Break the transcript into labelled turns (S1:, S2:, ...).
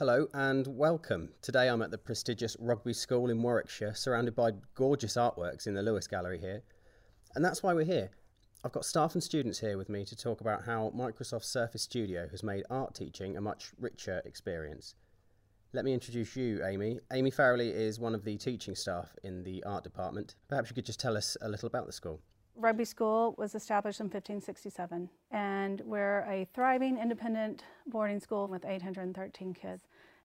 S1: Hello and welcome. Today I'm at the prestigious Rugby School in Warwickshire, surrounded by gorgeous artworks in the Lewis Gallery here. And that's why we're here. I've got staff and students here with me to talk about how Microsoft Surface Studio has made art teaching a much richer experience. Let me introduce you, Amy. Amy Farrelly is one of the teaching staff in the art department. Perhaps you could just tell us a little about the school.
S2: Rugby School was established in 1567, and we're a thriving independent boarding school with 813 kids.